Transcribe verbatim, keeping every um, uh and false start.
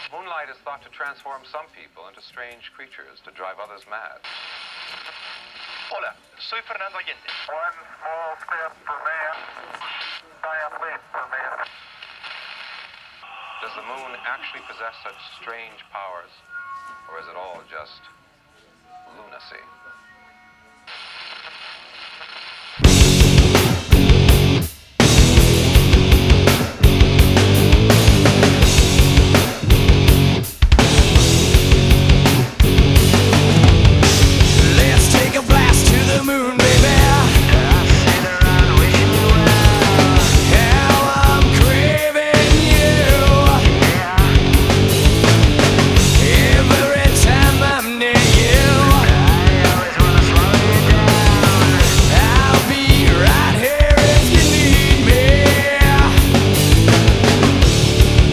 Moonlight is thought to transform some people into strange creatures to drive others mad. Hola, soy Fernando Allende. One small step for man, giant leap for man. Does the moon actually possess such strange powers, or is it all just lunacy?